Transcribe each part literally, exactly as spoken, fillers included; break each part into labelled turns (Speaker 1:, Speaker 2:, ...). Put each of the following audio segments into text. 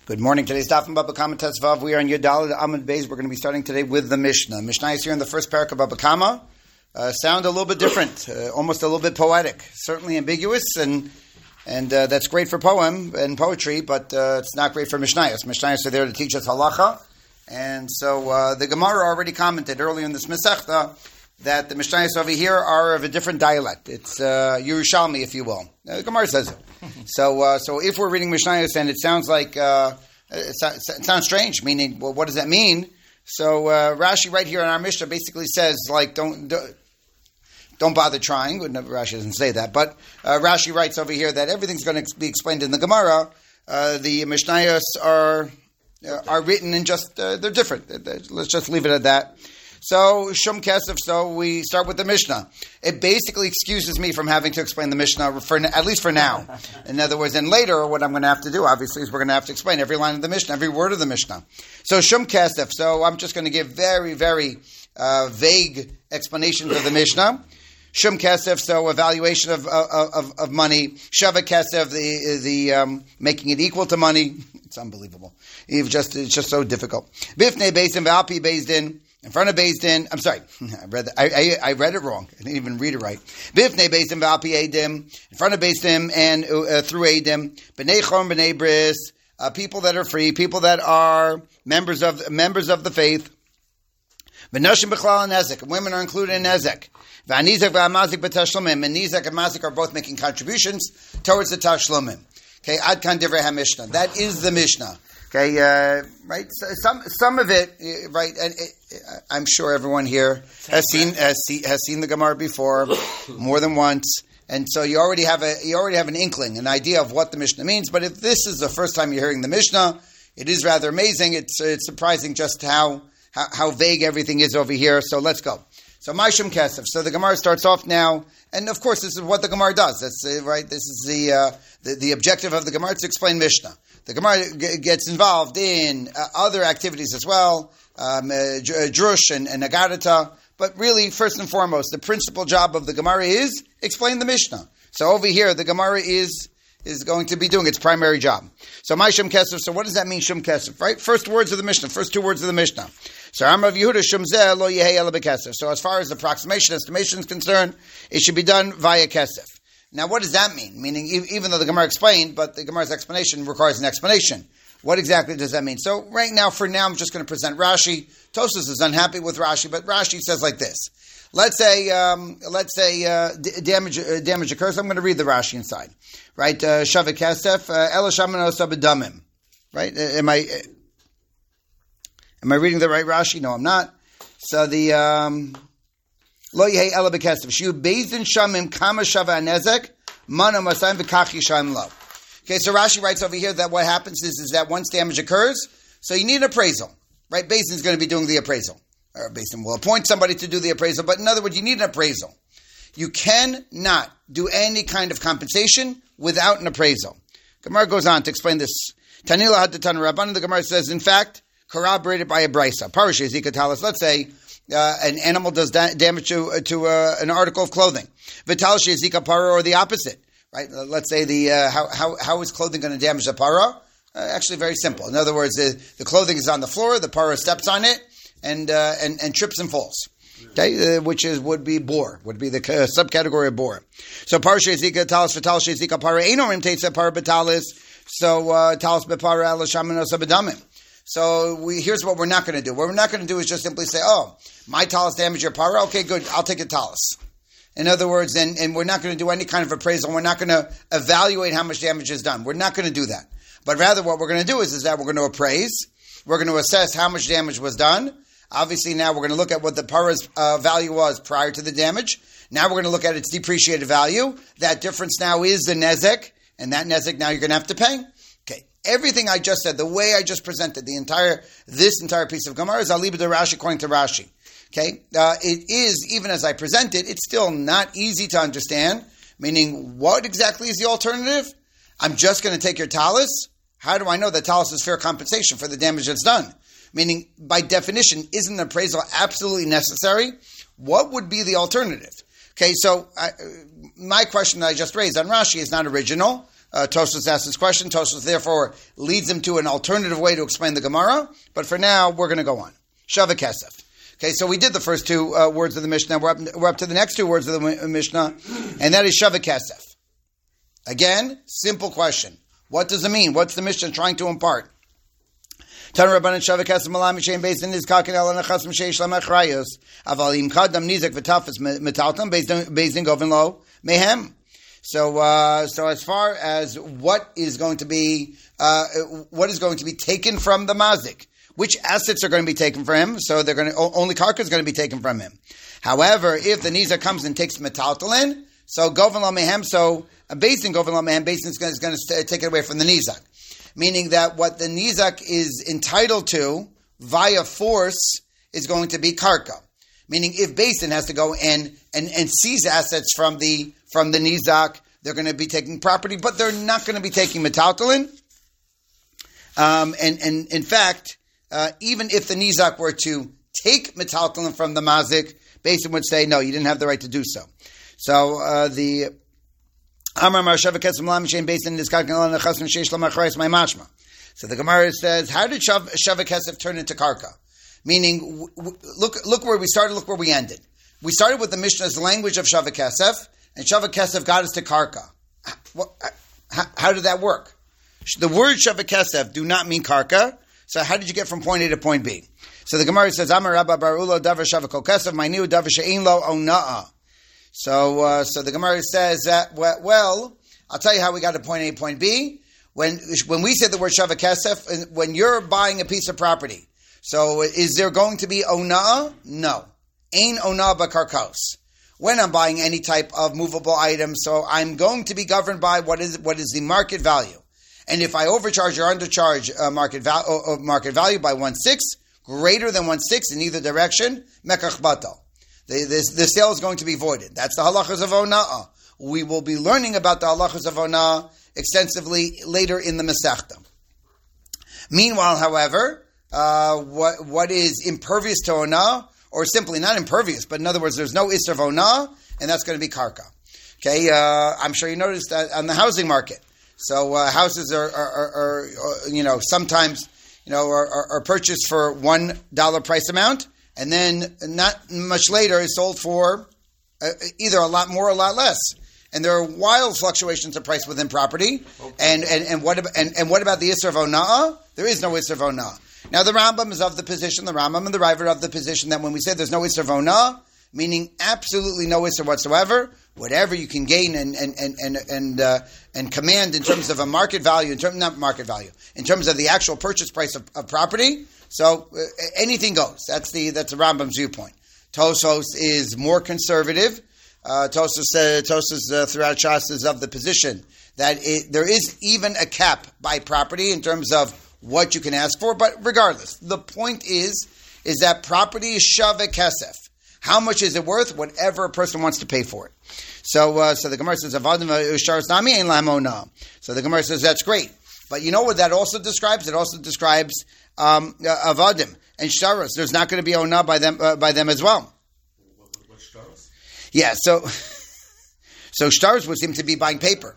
Speaker 1: Good morning. Today's Daf and Baba Kama Tesvav. We are in Yudal Amud Beis. We're going to be starting today with the Mishnah. Mishnah is here in the first parak of Baba Kama. Uh, sound a little bit different, uh, almost a little bit poetic, certainly ambiguous, and and uh, that's great for poem and poetry, but uh, it's not great for Mishnayos. Mishnayos are there to teach us halacha, and so uh, the Gemara already commented earlier in this Masechta that the Mishnayos over here are of a different dialect. It's uh, Yerushalmi, if you will. Uh, the Gemara says it. So, uh, so if we're reading Mishnayos and it sounds like uh, it, so, it sounds strange, meaning, well, what does that mean? So uh, Rashi right here in our Mishnah basically says, like, don't don't, don't bother trying. Rashi doesn't say that, but uh, Rashi writes over here that everything's going to be explained in the Gemara. Uh, the Mishnayos are uh, are written in just uh, they're different. Let's just leave it at that. So, Shum Kesef, so we start with the Mishnah. It basically excuses me from having to explain the Mishnah, for, at least for now. In other words, and later, what I'm going to have to do, obviously, is we're going to have to explain every line of the Mishnah, every word of the Mishnah. So, Shum Kesef, so I'm just going to give very, very uh, vague explanations of the Mishnah. Shum Kesef, so evaluation of, of, of money. Shava Kesef, the, the um, making it equal to money. It's unbelievable. It's just, it's just so difficult. Bifnei Beis-Din, V'alpi Beis-Din. In front of Beis Din, I'm sorry, I read that, I, I, I read it wrong. I didn't even read it right. Bifnei Beis Din v'alpi Eidim, in front of Beis Din and uh, through Eidim, b'nei chorm b'nei bris, uh, people that are free, people that are members of members of the faith. B'nashim b'chlal and nezek, women are included in nezek. V'anizek v'amazik b'tashlumim, and nizek and mazik are both making contributions towards the tashlumim. Okay, ad kan divrei ha-Mishnah. That is the Mishnah. Okay, uh, right. So some some of it, right. And it, I'm sure everyone here has seen has, see, has seen the Gemara before, more than once, and so you already have a you already have an inkling, an idea of what the Mishnah means. But if this is the first time you're hearing the Mishnah, it is rather amazing. It's it's surprising just how how, how vague everything is over here. So let's go. So Maishum Kesef. So the Gemara starts off now, and of course this is what the Gemara does. That's uh, right. This is the, uh, the the objective of the Gemara to explain Mishnah. The Gemara g- gets involved in uh, other activities as well, um, uh, drush and, and agadata. But really, first and foremost, the principal job of the Gemara is explain the Mishnah. So over here, the Gemara is is going to be doing its primary job. So my Shum Kesef. So what does that mean, Shum Kesef? Right? First words of the Mishnah. First two words of the Mishnah. So Amar of Yehuda Shum Zeh lo yehei ela b'kesef. So as far as approximation, estimation is concerned, it should be done via kesef. Now, what does that mean? Meaning, even though the Gemara explained, but the Gemara's explanation requires an explanation. What exactly does that mean? So, right now, for now, I'm just going to present Rashi. Tosfos is unhappy with Rashi, but Rashi says like this. Let's say, um, let's say uh, d- damage uh, damage occurs. I'm going to read the Rashi inside. Right? Shavik Kesef, Ela Shaman Osa B'Damim. Right? Uh, am I uh, am I reading the right Rashi? No, I'm not. So the... Um, Lo yehei ela b'kesef. Shiu bezdin shamim kama shava nezek mana masayim v'kach yishayim lo. Okay, so Rashi writes over here that what happens is, is that once damage occurs, so you need an appraisal, right? Bezdin is going to be doing the appraisal. Or Bezdin will appoint somebody to do the appraisal, but in other words, you need an appraisal. You cannot do any kind of compensation without an appraisal. Gemara goes on to explain this. Tanila had to tan Rabban, the Gemara says, in fact, corroborated by a brisa. Parashe zikatalis, let's say, Uh, an animal does da- damage to uh, to uh, an article of clothing. Vital shezika para, or the opposite, right? Uh, let's say the uh, how how how is clothing going to damage the para? Uh, actually, very simple. In other words, the, the clothing is on the floor, the para steps on it, and uh, and and trips and falls. Okay, uh, which is would be bore, would be the uh, subcategory of bore. So para shezika talis vital shezika para enorim teitza para betalis. So uh, talis bepara ala shamanos abedamim. So we, here's what we're not going to do. What we're not going to do is just simply say, oh, my talus damaged your para. Okay, good. I'll take a talus. In other words, and, and we're not going to do any kind of appraisal. We're not going to evaluate how much damage is done. We're not going to do that. But rather what we're going to do is, is that we're going to appraise. We're going to assess how much damage was done. Obviously now we're going to look at what the para's uh, value was prior to the damage. Now we're going to look at its depreciated value. That difference now is the nezek. And that nezek now you're going to have to pay. Everything I just said, the way I just presented, the entire, this entire piece of Gemara is Aliba de Rashi according to Rashi. Okay? Uh, it is, even as I present it, it's still not easy to understand, meaning what exactly is the alternative? I'm just going to take your talus. How do I know that talus is fair compensation for the damage that's done? Meaning, by definition, isn't an appraisal absolutely necessary? What would be the alternative? Okay, so I, my question that I just raised on Rashi is not original. Uh, Tosfos asks this question. Tosfos therefore leads him to an alternative way to explain the Gemara. But for now, we're going to go on. Shava Kesef. Okay, so we did the first two uh, words of the Mishnah. We're up, we're up to the next two words of the Mishnah, and that is Shava Kesef. Again, simple question. What does it mean? What's the Mishnah trying to impart? Tan Rabbanan Shava Kesef Malam Mishain Beis Din is Kakin El Anachas Mishei Shlam Achrayos Avalim Kadam Nizak V'Tafas Metaltam Beis Din Govin Lo Mehem. So, uh, so as far as what is going to be, uh, what is going to be taken from the mazik, which assets are going to be taken from him? So they're going to only karka is going to be taken from him. However, if the nizak comes and takes metaltalin, so govin lo mehem, so a basin govin lo mehem, basin is going, is going to take it away from the nizak, meaning that what the nizak is entitled to via force is going to be karka. Meaning, if basin has to go and and and seize assets from the from the nizak, they're going to be taking property, but they're not going to be taking metaltalin. Um, and and in fact. Uh, even if the nizak were to take metaltalin from the mazik, Basin would say, no, you didn't have the right to do so. So uh, the Amar Mar Shava Kesef Lam Mishain Basin is Karka Elana Chasna Sheish Lam Achrayos My Mashma. So the Gemara says, how did Shava Kesef turn into karka? Meaning, w- w- look look where we started, look where we ended. We started with the Mishnah's language of Shava Kesef, and Shava Kesef got us to karka. What, how, how did that work? The word Shava Kesef do not mean karka. So how did you get from point A to point B? So the Gemara says, Amar Rabba Bar Ulo Davar Shava Kol Kesef, my new Davar She'ein Lo Ona'a. So, uh, so the Gemara says that, well, I'll tell you how we got to point A, point B. When, when we say the word Shava Kesef, when you're buying a piece of property, so is there going to be Ona'a? No. Ein Ona'a B'karkos. When I'm buying any type of movable item, so I'm going to be governed by what is, what is the market value. And if I overcharge or undercharge uh, market, val- uh, market value by one-sixth, greater than one-sixth in either direction, mekach batal. The, the, the sale is going to be voided. That's the halachas of ona'ah. We will be learning about the halachas of ona'ah extensively later in the Masechta. Meanwhile, however, uh, what what is impervious to ona'ah, or simply not impervious, but in other words, there's no isser of ona'ah, and that's going to be karka. Okay, uh, I'm sure you noticed that on the housing market. So uh, houses are, are, are, are, are, you know, sometimes, you know, are, are, are purchased for one dollar price amount, and then not much later is sold for uh, either a lot more or a lot less. And there are wild fluctuations of price within property. Okay. And, and, and what about, and, and what about the Isser of Ona'ah? There is no Isser of Ona'ah. Now the Rambam is of the position, the Rambam and the River of the position that when we say there's no Isser of Ona'ah, meaning absolutely no Isser whatsoever, whatever you can gain and and and and and, uh, and command in terms of a market value, in terms not market value, in terms of the actual purchase price of, of property. So uh, anything goes. That's the that's the Rambam's viewpoint. Tosfos is more conservative. Uh, Tosfos uh, Tosfos uh, throughout Shas is of the position that it, there is even a cap by property in terms of what you can ask for. But regardless, the point is is that property is Shava Kesef. How much is it worth? Whatever a person wants to pay for it. So, uh, so the Gemara says, "Avadim usharos nami ein lahem ona'ah." So the Gemara says that's great, but you know what that also describes? It also describes um, uh, avadim and sharos. There's not going to be ona'ah by them uh, by them as well.
Speaker 2: What, what sharos?
Speaker 1: Yeah. So, so sharos would seem to be buying paper.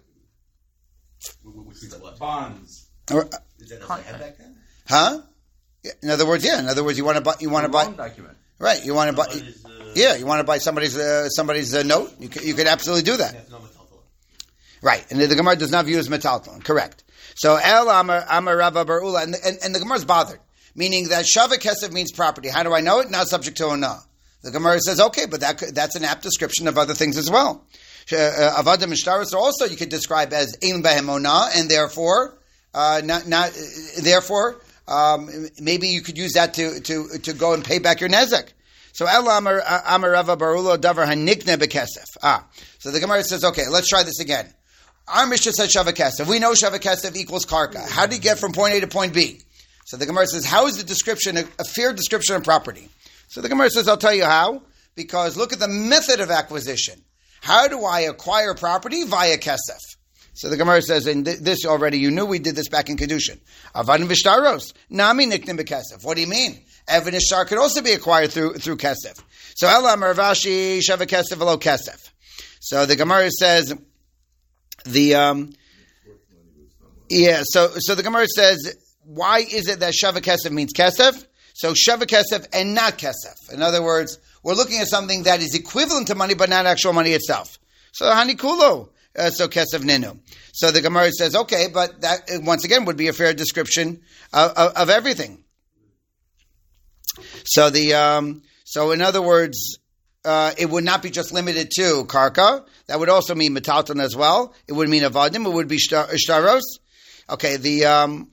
Speaker 2: Which means what? Bonds.
Speaker 1: Or, uh,
Speaker 2: Is that what they had back then?
Speaker 1: Huh? Yeah, in other words, yeah. In other words, you want to buy. You want to buy.
Speaker 3: Document.
Speaker 1: Right. You want to buy.
Speaker 2: Somebody's, uh,
Speaker 1: Yeah, you want to buy somebody's uh, somebody's uh, note. You could, you could absolutely do that. Right, and the, the Gemara does not view as metaltalin. Correct. So El Amar Amar Rabba Bar Ula, and, and, and the Gemara is bothered, meaning that Shava Kesef means property. How do I know it? Not subject to ona'ah. The Gemara says, okay, but that that's an apt description of other things as well. Avadim and shtaros also you could describe as ein behem ona'ah, and therefore, uh, not not uh, therefore, um, maybe you could use that to to to go and pay back your nezek. So El Amar Amar Rava Barulo Davar Hanikne Bekesef. Ah, so the Gemara says, okay, let's try this again. Our Mishnah said Shava Kesef. We know Shava Kesef equals karka. How do you get from point A to point B? So the Gemara says, how is the description a, a fair description of property? So the Gemara says, I'll tell you how. Because look at the method of acquisition. How do I acquire property? Via Kesef. So the Gemara says, and th- this already you knew, we did this back in Kedushin. Avadim v'shtaros nami niknim bekesef. What do you mean? Evan ishtar could also be acquired through through kesef. So Ela Mervashi Shava Kesef V'lo Kesef. So the Gemara says the um, Yeah, so so the Gemara says, why is it that Shava Kesef means Kesef? So Shava Kesef and not Kesef. In other words, we're looking at something that is equivalent to money, but not actual money itself. So Hani Kulo, uh, so Kesef Ninu. So the Gemara says, okay, but that, once again, would be a fair description of, of, of everything. So the um, so in other words, uh, it would not be just limited to Karka. That would also mean Metalton as well. It would mean Avadim. It would be Shtaros. Okay, the um,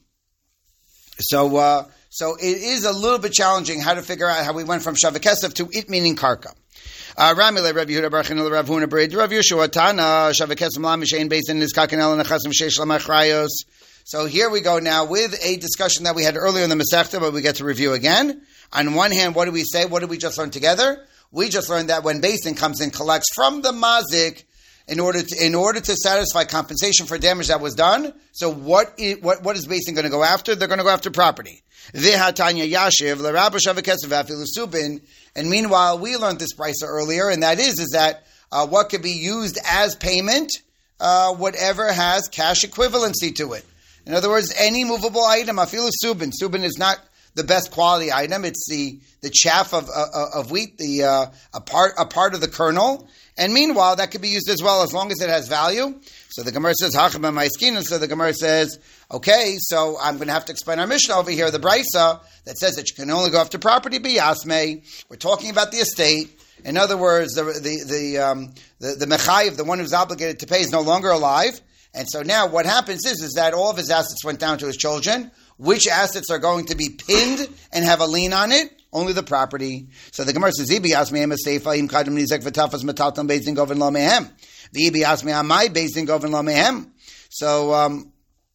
Speaker 1: so uh, so it is a little bit challenging how to figure out how we went from Shava Kesef to it meaning Karka. Ramile Rav Yehuda Bar Chanina Rav Huna Bered Rav Yeshua Tana Shava Kesef Lam Mishain based in his Kakanel and Chasim Sheish Lamachrayos. So here we go now with a discussion that we had earlier in the Masechta, but we get to review again. On one hand, what do we say? What did we just learn together? We just learned that when Basin comes in, collects from the Mazik in order to in order to satisfy compensation for damage that was done. So what is, what, what is Basin going to go after? They're going to go after property. V'hatanya yashiv l'rabba shavakesef v'afilu subin. And meanwhile, we learned this brisa earlier, and that is is that uh, what could be used as payment, uh, whatever has cash equivalency to it. In other words, any movable item, afilu subin. Subin is not the best quality item. It's the, the chaff of uh, of wheat, the uh, a part a part of the kernel. And meanwhile, that could be used as well as long as it has value. So the Gemara says, Hacham Ma'iskin, and so the Gemara says, okay, so I'm going to have to explain our Mishnah over here, the Brisa, that says that you can only go after property b'yasmei. We're talking about the estate. In other words, the the the um, the, the Mechayiv, the one who's obligated to pay, is no longer alive. And so now what happens is, is that all of his assets went down to his children. Which assets are going to be pinned and have a lien on it? Only the property. So the Gemara says, "Ibi asmi em seifa im kadem nizek v'tafas metalton beizin govin lo mehem. V'ibi asmi amai beizin govin lo mehem." So, um,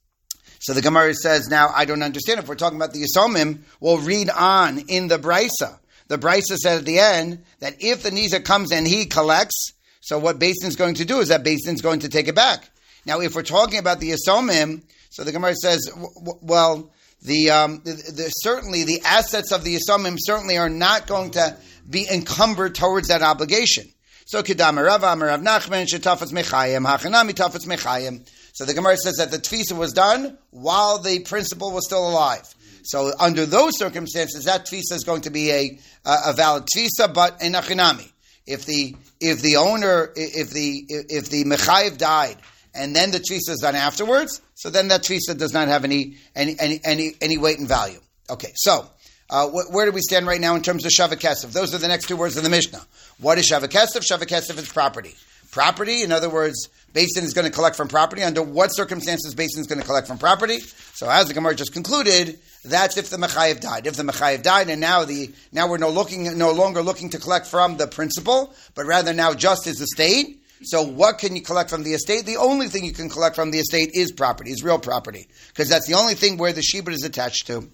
Speaker 1: so the Gemara says, "Now I don't understand. If we're talking about the Yisomim, we'll read on in the Brisa. The Brisa said at the end that if the nizek comes and he collects, so what Basin's going to do is that Basin's going to take it back. Now, if we're talking about the Yisomim, so the Gemara says, w- w- well, the, um, the, the certainly the assets of the Yisomim certainly are not going to be encumbered towards that obligation. So Kedam Rav Amar Rav Nachman Shetafas Mechayim Hachanami Tafas Mechayim. So the Gemara says that the tfisa was done while the principal was still alive. So under those circumstances, that tfisa is going to be a a valid tfisa, but in Hachanami, if the if the owner if the if the Mechayiv died, and then the tfisa is done afterwards, so then that tfisa does not have any any any any, any weight and value. Okay, so uh, wh- where do we stand right now in terms of Shava Kesef? Those are the next two words of the Mishnah. What is Shava Kesef? Shava Kesef is property. Property, in other words, Basin is going to collect from property. Under what circumstances Basin is going to collect from property? So as the Gemara just concluded, that's if the Mechayiv died. If the Mechayiv died, and now the now we're no looking no longer looking to collect from the principal, but rather now just his estate. So what can you collect from the estate? The only thing you can collect from the estate is property, is real property, because that's the only thing where the shibud is attached to.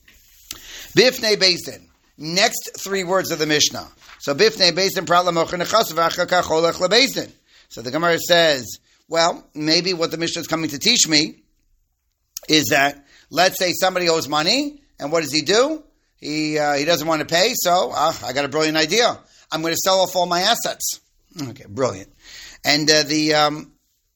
Speaker 1: Bifnei Basin. Next three words of the Mishnah. So Bifnei Basin pratla mochin echas v'achakach holech leBasin. So the Gemara says, well, maybe what the Mishnah is coming to teach me is that, let's say somebody owes money, and what does he do? He uh, he doesn't want to pay, so uh, I got a brilliant idea. I'm going to sell off all my assets. Okay, brilliant. And uh, the um,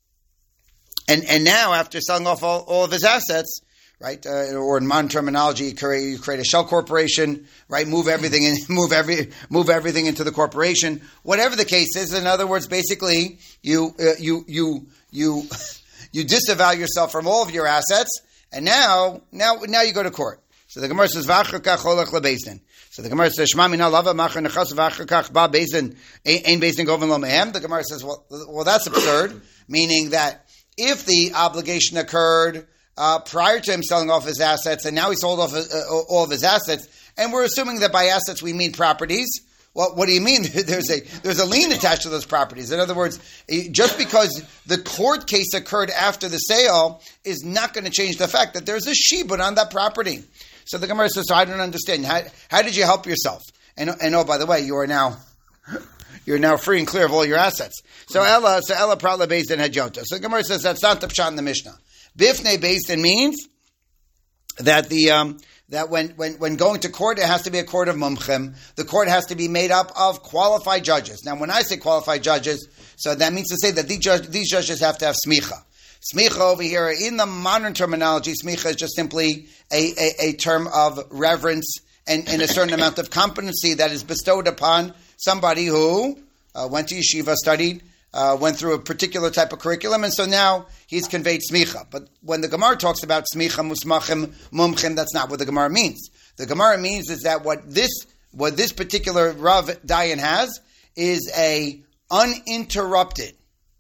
Speaker 1: and and now after selling off all, all of his assets, right, uh, or in modern terminology, you create, you create a shell corporation, right? Move everything in, move every move everything into the corporation. Whatever the case is, in other words, basically you uh, you you you you disavow yourself from all of your assets, and now now now you go to court. So the Gemara says, "V'achakach holech leBasin." So the Gemara says, "Shema mina lava machar nechas v'achakach ba Basin ein Basin goven lo mehem." The Gemara says, "Well, well, that's absurd." Meaning that if the obligation occurred uh, prior to him selling off his assets, and now he sold off uh, all of his assets, and we're assuming that by assets we mean properties. Well, what do you mean? There's a there's a lien attached to those properties. In other words, just because the court case occurred after the sale is not going to change the fact that there's a shibud on that property. So the Gemara says, so I don't understand. How, how did you help yourself? And, and oh, by the way, you are now you're now free and clear of all your assets. So Ella, so Ella Pratla Basin had Jota. So the Gemara says that's not the pshat in the Mishnah. Bifnei Basin means that the um, that when, when, when going to court, it has to be a court of mumchim. The court has to be made up of qualified judges. Now, when I say qualified judges, so that means to say that these, judge, these judges have to have smicha. Smicha over here, in the modern terminology, smicha is just simply a, a, a term of reverence and, and a certain amount of competency that is bestowed upon somebody who uh, went to yeshiva, studied, uh, went through a particular type of curriculum, and so now he's conveyed smicha. But when the Gemara talks about smicha, musmachim, mumchim, that's not what the Gemara means. The Gemara means is that what this what this particular Rav Dayan has is a uninterrupted,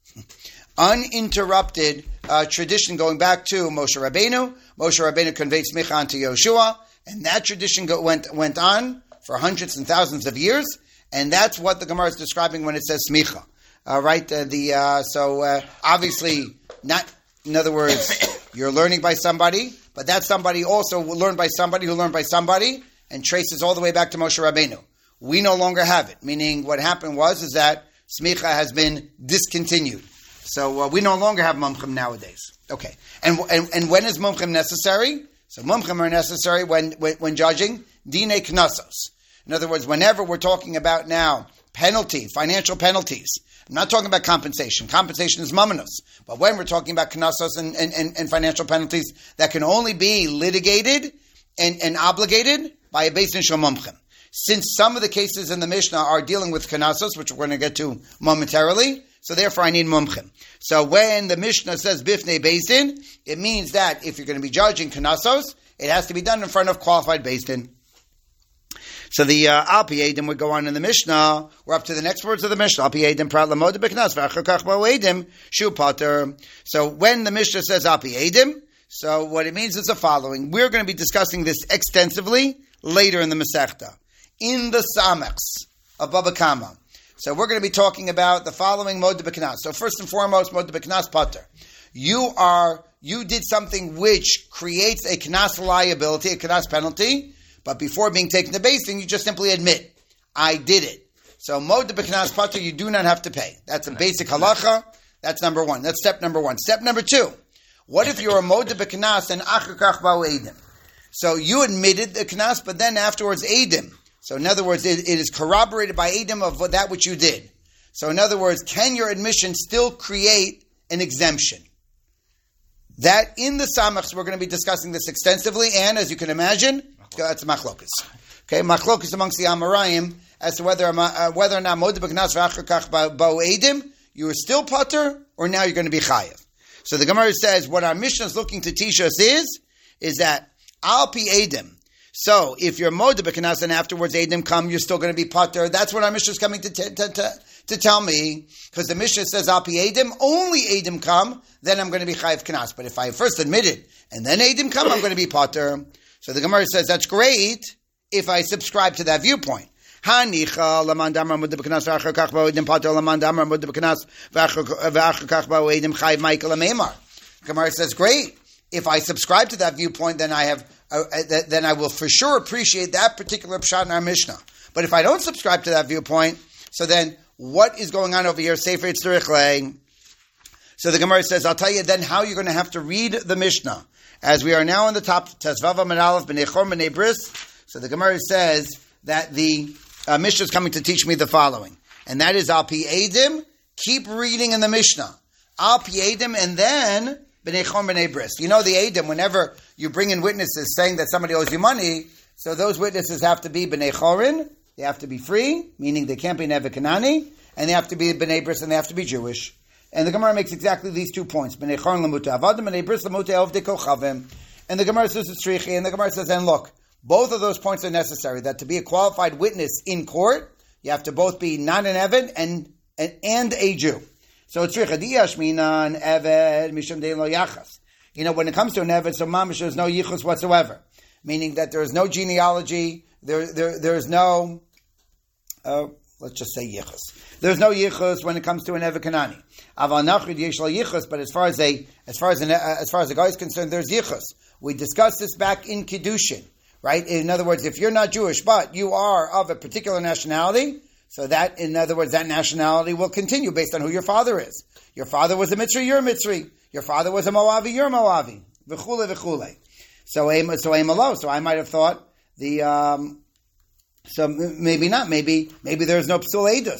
Speaker 1: uninterrupted uh, tradition going back to Moshe Rabbeinu. Moshe Rabbeinu conveyed smicha unto Yoshua, and that tradition go, went went on for hundreds and thousands of years, and that's what the Gemara is describing when it says smicha. Uh, right? Uh, the uh, so uh, obviously not. In other words, you're learning by somebody, but that somebody also learned by somebody who learned by somebody, and traces all the way back to Moshe Rabbeinu. We no longer have it. Meaning, what happened was is that smicha has been discontinued. So uh, we no longer have mumchim nowadays. Okay, and and, and when is mumchim necessary? So mumchim are necessary when when, when judging dinei knasos. In other words, whenever we're talking about now penalty, financial penalties. I'm not talking about compensation. Compensation is mamonos. But when we're talking about knasos and, and, and, and financial penalties that can only be litigated and, and obligated by a beis din shel mumchim. Since some of the cases in the Mishnah are dealing with knasos, which we're going to get to momentarily, so therefore I need mumchim. So when the Mishnah says bifnei beis din, it means that if you're going to be judging knasos, it has to be done in front of qualified beis din. So the uh, Al Pi Eidim would go on in the Mishnah. We're up to the next words of the Mishnah. Al Pi Eidim prat lamod b'knas v'achar kach bo Eidim shu pater. So when the Mishnah says Al Pi Eidim, so what it means is the following. We're going to be discussing this extensively later in the Masechta. In the Samechs of Baba Kama. So we're going to be talking about the following mod b'knas. So first and foremost, mod b'knas pater. You are, you did something which creates a knas liability, a knas penalty. But before being taken to beis din, you just simply admit, I did it. So, mod b'knas pater, you do not have to pay. That's a basic halacha. That's number one. That's step number one. Step number two. What if you're a mod b'knas and achar kach ba'u eidim? So, you admitted the knas, but then afterwards eidim. So, in other words, it, it is corroborated by eidim of that which you did. So, in other words, can your admission still create an exemption? That in the Samachs, we're going to be discussing this extensively, and as you can imagine, that's machlokas. Okay, machlokas amongst the Amoraim as to whether uh, whether or not mod b'knas v'achar kach ba'u eidim, you are still pater, or now you're going to be chayav. So the Gemara says what our Mishnah is looking to teach us is is that al pi eidim. So if you're mod b'knas and afterwards eidim come, you're still going to be pater. That's what our Mishnah is coming to t- t- t- to tell me, because the Mishnah says al pi eidim, only eidim come, then I'm going to be chayav knas. But if I first admitted and then eidim come, I'm going to be pater. So the Gemara says, that's great if I subscribe to that viewpoint. Hanicha laman damar mod b'knas v'achar kach ba'u eidim pater laman damar mod b'knas v'achar kach ba'u eidim chayiv Michael ameimar. Gemara says, great. If I subscribe to that viewpoint, then I have, uh, then I will for sure appreciate that particular pshat in our Mishnah. But if I don't subscribe to that viewpoint, so then what is going on over here? Sefer Tzurich. So the Gemara says, I'll tell you then how you're going to have to read the Mishnah. As we are now on the top, Tezvav Amud Aleph B'nei Chor B'nei Bris. So the Gemara says that the uh, Mishnah is coming to teach me the following, and that is Al Pi Eidim. Keep reading in the Mishnah, Al Pi Eidim, and then B'nei Chor B'nei Bris. You know the Eidim. Whenever you bring in witnesses saying that somebody owes you money, so those witnesses have to be B'nei Chorin. They have to be free, meaning they can't be Neve Kanani, and they have to be B'nei Bris, and they have to be Jewish. And the Gemara makes exactly these two points. And the Gemara says it's trichi, and the Gemara says, and look, both of those points are necessary. That to be a qualified witness in court, you have to both be not an Eved and, and, and a Jew. So it's trichi. Diyashminan Eved mishum dein lo yachas. You know, when it comes to an Eved, so mamish, there's no yichus whatsoever. Meaning that there is no genealogy, there, there, there is no, uh, let's just say yichus. There's no yichus when it comes to an Eved Kanani. Aval nachrid yesh lo yichus, but as far as a as far as an, uh, as far as a guy is concerned, there's yichus. We discussed this back in Kiddushin, right? In other words, if you're not Jewish, but you are of a particular nationality, so that, in other words, that nationality will continue based on who your father is. Your father was a Mitzri, you're a Mitzri. Your father was a Moavi, you're a Moavi. V'chule, v'chule. So, so I'm alone. So I might have thought the. Um, so maybe not. Maybe maybe there's no psul edus.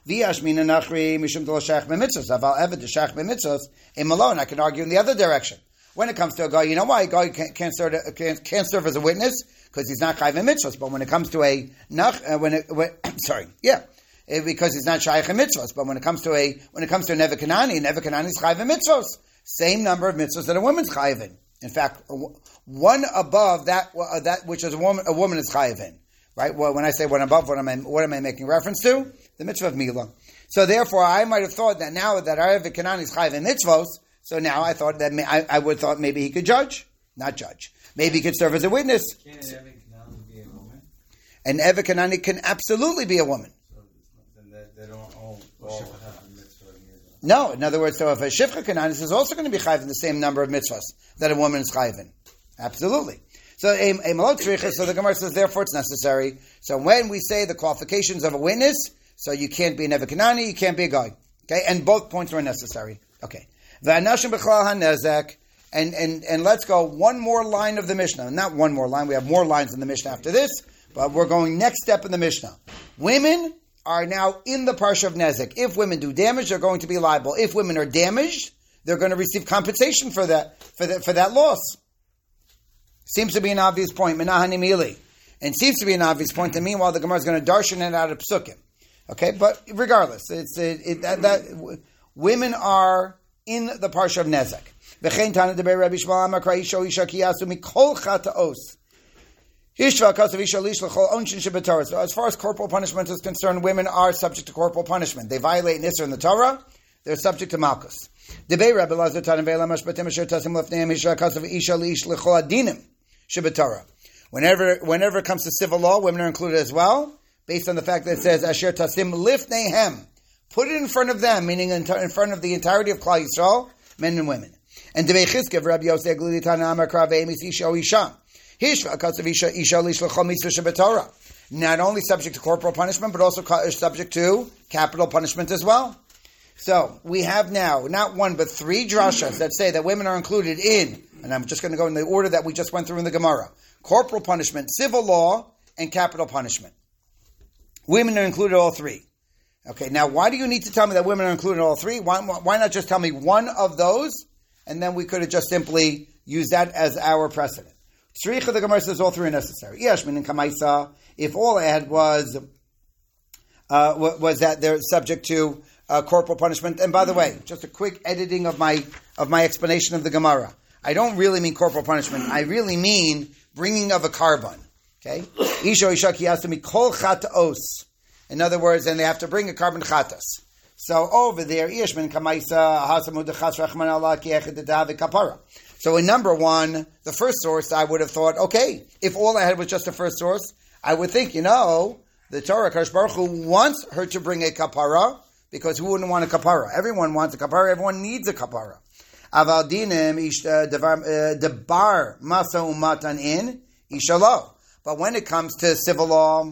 Speaker 1: V'yashmina nachri mishum d'lo shach b'mitzvos. Aval eved d'shach b'mitzvos im alone. I can argue in the other direction. When it comes to a guy, you know why a guy can't, can't, serve, can't, can't serve as a witness? Because he's not chayv in mitzvos. But when it comes to a nach, uh, when it, when, sorry, yeah, it, because he's not shaykh in mitzvos. But when it comes to a when it comes to a nevekanani, nevekanani is chayv in mitzvos. Same number of mitzvos that a woman's chayv in. In fact, one above that uh, that which is a woman a woman is chayv in. Right? Well, when I say one above, what am I what am I making reference to? The mitzvah of milah. So therefore, I might have thought that now that our nevekanani is chayv in mitzvos. So now I thought that may, I, I would have thought maybe he could judge, not judge. Maybe he could serve as a witness.
Speaker 3: Can an Eved Kanani be a woman?
Speaker 1: An Eved Kanani can absolutely be a woman.
Speaker 3: So then they, they don't all all have a mitzvah here.
Speaker 1: No, in other words, so if a Shifcha Kananis is also going to be chayv in the same number of mitzvahs that a woman is chayv in. Absolutely. So a, a malot tzricha, so the Gemara says, therefore it's necessary. So when we say the qualifications of a witness, so you can't be an Eved Kanani, you can't be a guy. Okay, and both points are necessary. Okay. V'anashim b'chlal hanezek, and and and let's go one more line of the Mishnah. Not one more line. We have more lines in the Mishnah after this, but we're going next step in the Mishnah. Women are now in the parsha of nezek. If women do damage, they're going to be liable. If women are damaged, they're going to receive compensation for that for that for that loss. Seems to be an obvious point. Menahani mili, and seems to be an obvious point. And meanwhile, the Gemara is going to darshan it out of psukim. Okay, but regardless, it's it, it, that, that women are in the parsha of nezek. V'chein tana deber Rabbi Shmuel Amar Kra Isha Isha Ki Yasu Mikol Chataos. Hishva Kasav Isha Lish L'chol Onshin Shebetorah. So as far as corporal punishment is concerned, women are subject to corporal punishment. They violate an Isser in the Torah, they're subject to Malchus. Deber Rabbi Lazar Tana Ve'ela Mashpatim Asher Tasim Lefneim Hishva Kasav Isha Lish L'chol Adinim Shebetorah. Whenever whenever it comes to civil law, women are included as well, based on the fact that it says Asher Tasim Lifneihem. Put it in front of them, meaning in, in front of the entirety of Klal Yisrael, men and women. And Devei Chizkiv, Rabbi Yosef Glili Tana Amar Kra Ve'emis Isha O Isha. Hishva Katzav Isha Isha Lish L'chol Mitzvah Shebetorah. Not only subject to corporal punishment, but also subject to capital punishment as well. So, we have now, not one, but three drashas that say that women are included in, and I'm just going to go in the order that we just went through in the Gemara, corporal punishment, civil law, and capital punishment. Women are included all three. Okay, now why do you need to tell me that women are included in all three? Why, why not just tell me one of those, and then we could have just simply used that as our precedent? Tzricha, the Gemara says all three are necessary. Yashmin and Kamaisa, if all I had was uh, was that they're subject to uh, corporal punishment. And by the way, just a quick editing of my of my explanation of the Gemara. I don't really mean corporal punishment. I really mean bringing of a carbon. Okay, Isha Isha Kiyasumi Kol Chataos. In other words, then they have to bring a carbon chatas. So over there, Yishman Kamaisa Hasamu Dechas Rachman Allah Kiechet Kapara. So in number one, the first source, I would have thought, okay, if all I had was just the first source, I would think, you know, the Torah Kadosh Baruch Hu wants her to bring a kapara, because who wouldn't want a kapara? Everyone wants a kapara. Everyone needs a kapara. Aval dinim ish debar masa umatan in ishalo. But when it comes to civil law,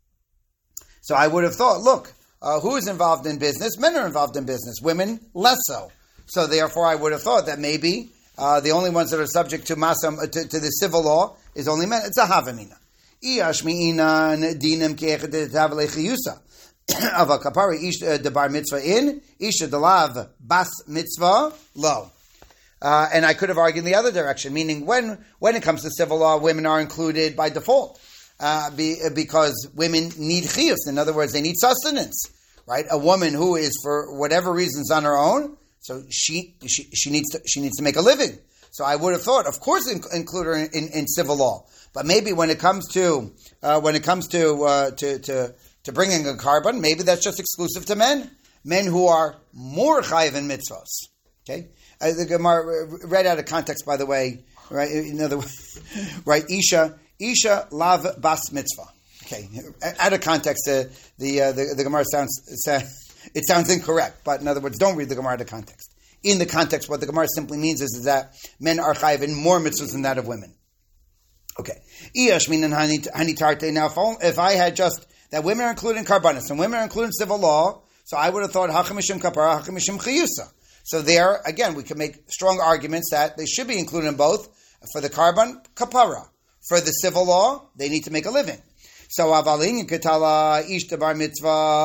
Speaker 1: so I would have thought, look, uh, who is involved in business? Men are involved in business. Women, less so. So therefore, I would have thought that maybe uh, the only ones that are subject to masam uh, to, to the civil law is only men. It's a havamina. Iash mi'inan dinam ke'echet detavle chiyusa. Of a kapari ish the bar mitzvah in isha delav bas mitzvah lo. Uh, and I could have argued in the other direction, meaning when when it comes to civil law, women are included by default. Uh, be, because women need chiyus. In other words, they need sustenance, right? A woman who is, for whatever reasons, on her own, so she she, she needs to she needs to make a living. So I would have thought, of course, in, include her in, in, in civil law. But maybe when it comes to uh, when it comes to, uh, to to to bringing a carbon, maybe that's just exclusive to men, men who are more chayiv in mitzvahs. Okay, uh, the Gemara read out of context, by the way, right? In other words, right? Isha. Isha lav bas mitzvah. Okay, out of context, uh, the, uh, the the Gemara sounds it sounds incorrect. But in other words, don't read the Gemara out of context. In the context, what the Gemara simply means is, is that men are chayiv in more mitzvahs than that of women. Okay, Iash minan hanitarte. Now, if, if I had just that women are included in karbanis and women are included in civil law, so I would have thought hachamishim kapara, hachamishim chiyusa. So there, again, we can make strong arguments that they should be included in both. For the karban, kapara. For the civil law, they need to make a living. So avalin katala ish bar mitzvah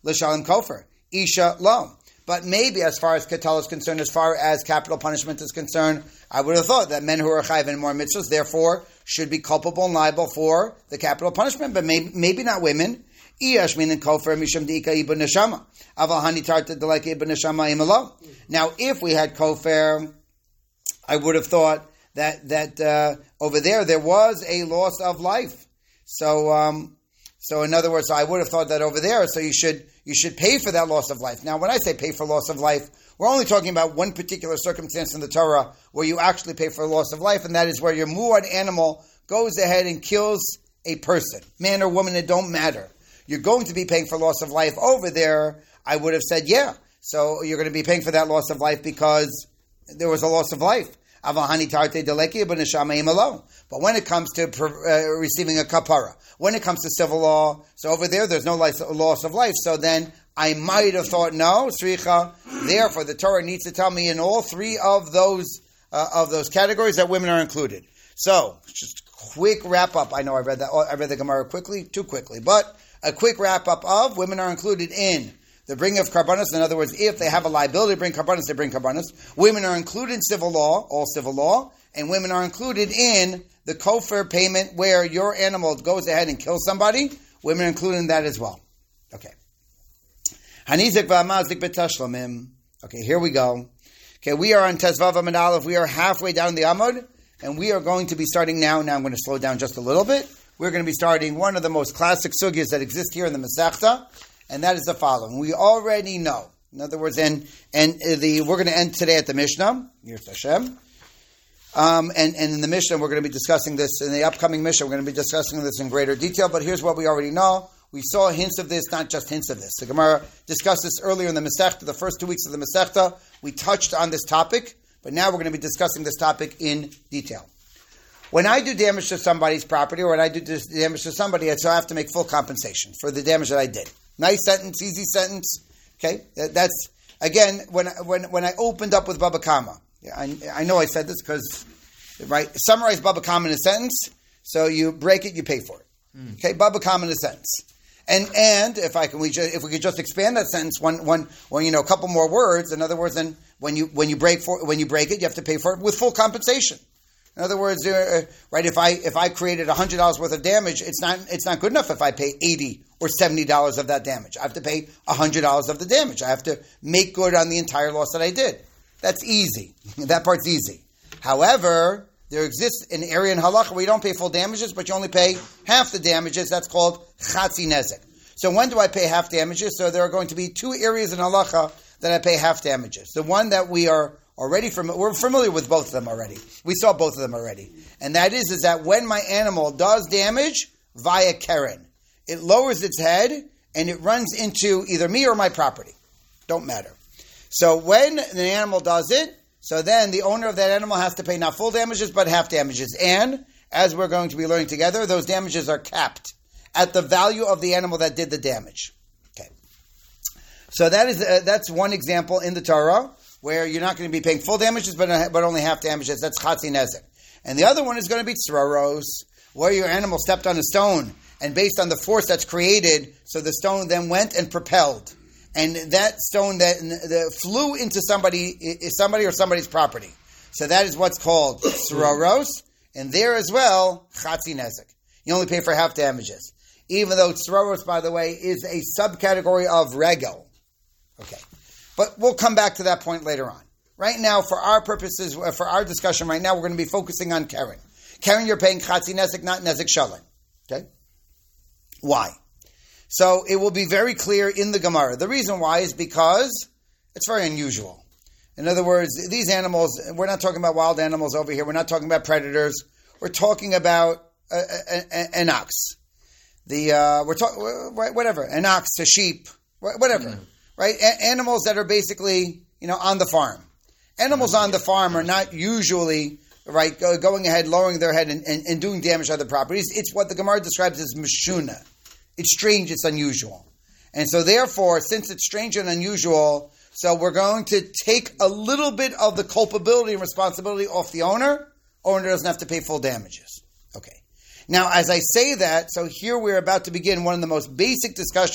Speaker 1: l'shalim kofer. Isha lo. But maybe as far as katal is concerned, as far as capital punishment is concerned, I would have thought that men who are chayiv in more mitzvahs, therefore, should be culpable and liable for the capital punishment, but maybe, maybe not women. Iash meaning kofer misham diika ibn neshama. Aval hani tarta delek ibn neshama imalo. Now, if we had kofer, I would have thought that that uh, over there there was a loss of life. So, um, so in other words, I would have thought that over there. So you should you should pay for that loss of life. Now, when I say pay for loss of life, we're only talking about one particular circumstance in the Torah where you actually pay for loss of life, and that is where your muad animal goes ahead and kills a person, man or woman. It don't matter. You're going to be paying for loss of life over there. I would have said, yeah. So you're going to be paying for that loss of life because there was a loss of life. But when it comes to uh, receiving a kapara, when it comes to civil law, so over there, there's no life, loss of life. So then I might have thought, no, sricha. Therefore, the Torah needs to tell me in all three of those uh, of those categories that women are included. So, just quick wrap up. I know I read that. I read the Gemara quickly, too quickly, but a quick wrap up of women are included in the bringing of karbanos. In other words, if they have a liability to bring karbanos, they bring karbanos. Women are included in civil law, all civil law, and women are included in the kofar payment where your animal goes ahead and kills somebody. Women are included in that as well. Okay. Hanizik v'amazik b'tashlamim. Okay, here we go. Okay, we are on Tezvav Amud Aleph. We are halfway down the Amud, and we are going to be starting now. Now I'm going to slow down just a little bit. We're going to be starting one of the most classic sugyas that exist here in the Masechta, and that is the following. We already know. In other words, and and the we're going to end today at the Mishnah. Yirtzeh Hashem. Um, and, and in the Mishnah, we're going to be discussing this. In the upcoming Mishnah, we're going to be discussing this in greater detail. But here's what we already know. We saw hints of this, not just hints of this. The Gemara discussed this earlier in the Masechta, the first two weeks of the Masechta. We touched on this topic, but now we're going to be discussing this topic in detail. When I do damage to somebody's property, or when I do damage to somebody, so I have to make full compensation for the damage that I did. Nice sentence, easy sentence. Okay, that's again when when when I opened up with Baba Kama. I, I know I said this because right summarize Baba Kama in a sentence. So you break it, you pay for it. Mm. Okay, Baba Kama in a sentence. And and if I can, we just, if we could just expand that sentence one one or you know a couple more words. In other words, then when you when you break for when you break it, you have to pay for it with full compensation. In other words, uh, right? If I if I created a hundred dollars worth of damage, it's not it's not good enough if I pay eighty or seventy dollars of that damage. I have to pay a hundred dollars of the damage. I have to make good on the entire loss that I did. That's easy. That part's easy. However, there exists an area in halacha where you don't pay full damages, but you only pay half the damages. That's called chatzi nezek. So when do I pay half damages? So there are going to be two areas in halacha that I pay half damages. The one that we are already familiar, we're familiar with both of them already. We saw both of them already. And that is, is that when my animal does damage via keren, it lowers its head and it runs into either me or my property. Don't matter. So when the animal does it, so then the owner of that animal has to pay not full damages, but half damages. And, as we're going to be learning together, those damages are capped at the value of the animal that did the damage. Okay. So that is uh, that's one example in the Torah where you're not going to be paying full damages, but, uh, but only half damages. That's chatzi nezek. And the other one is going to be tzroros, where your animal stepped on a stone, and based on the force that's created, so the stone then went and propelled. And that stone that, that flew into somebody, somebody or somebody's property. So that is what's called tzroros. And there as well, chatzi nezek. You only pay for half damages. Even though tzroros, by the way, is a subcategory of regel. Okay. But we'll come back to that point later on. Right now, for our purposes, for our discussion right now, we're going to be focusing on keren. Keren, you're paying chatzi nezek, not nezek shalom. Okay? Why? So it will be very clear in the Gemara. The reason why is because it's very unusual. In other words, these animals, we're not talking about wild animals over here. We're not talking about predators. We're talking about a, a, a, an ox. The uh, we're talking whatever an ox, a sheep, whatever, mm. right? A- animals that are basically you know on the farm. Animals on the farm are not usually right go, going ahead, lowering their head and, and, and doing damage to other properties. It's what the Gemara describes as meshuna. It's strange, it's unusual. And so therefore, since it's strange and unusual, so we're going to take a little bit of the culpability and responsibility off the owner. Owner doesn't have to pay full damages. Okay. Now, as I say that, so here we're about to begin one of the most basic discussions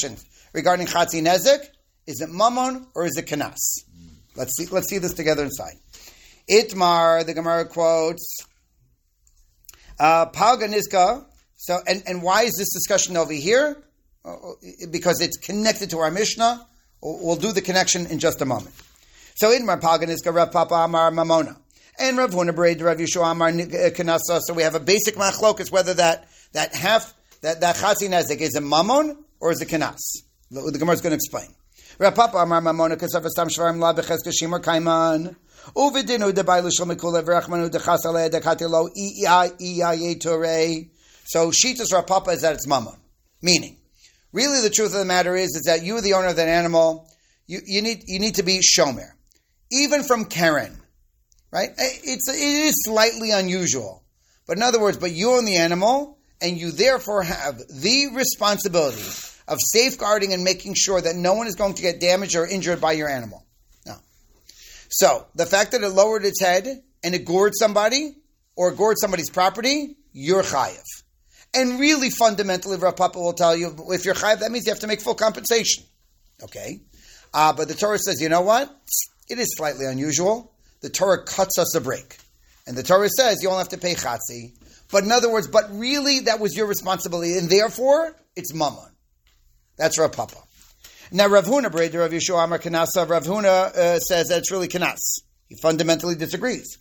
Speaker 1: regarding Chatzi Nezek. Is it Mammon or is it Kanas? Let's see, let's see this together inside. Itmar, the Gemara quotes, uh, Palga Nizka. So, and, and why is this discussion over here? Uh, because it's connected to our Mishnah. We'll do the connection in just a moment. So, Itmar, Palga Nizka, Rav Papa Amar Mamona. And Rav Huna Bered, Rav Yeshua Amar Kanasa. So we have a basic machlokus whether that, that half, that, that Chatzi Nezek is a Mammon or is a Kanas. The, the Gemara is going to explain. Rav Papa Amar Mamona Kasav Stam Shvarim La Beches Kashimar Kaiman. Uvidinu de Bailushal Mikula Verachmanu de Chasale de Katilo E I E I A Torei. So Shitas Rav Papa is that it's Mammon. Meaning, really the truth of the matter is, is that you are the owner of that animal. You, you need you need to be Shomer. Even from Karen. Right? It's it is slightly unusual. But in other words, but you own the animal, and you therefore have the responsibility of safeguarding and making sure that no one is going to get damaged or injured by your animal. No. So, the fact that it lowered its head and it gored somebody, or gored somebody's property, you're chayiv. And really fundamentally, Rav Papa will tell you, if you're chayiv, that means you have to make full compensation. Okay? Uh, but the Torah says, you know what? It is slightly unusual. The Torah cuts us a break. And the Torah says you only have to pay chatzi. But in other words, but really that was your responsibility. And therefore, it's mammon. That's Rav Papa. Now Rav Huna, Bered Rav Yeshua Amar Kanasa, Rav Huna uh, says that it's really Kanas. He fundamentally disagrees.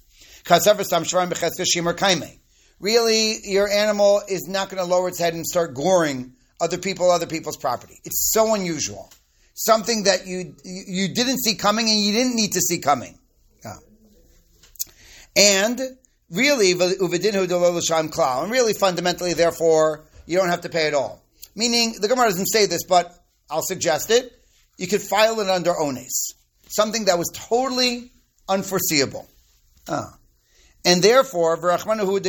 Speaker 1: Really, your animal is not going to lower its head and start goring other people, other people's property. It's so unusual. Something that you you didn't see coming and you didn't need to see coming. And really, and really fundamentally, therefore, you don't have to pay at all. Meaning, the Gemara doesn't say this, but I'll suggest it. You could file it under ones. Something that was totally unforeseeable. Ah. And therefore, but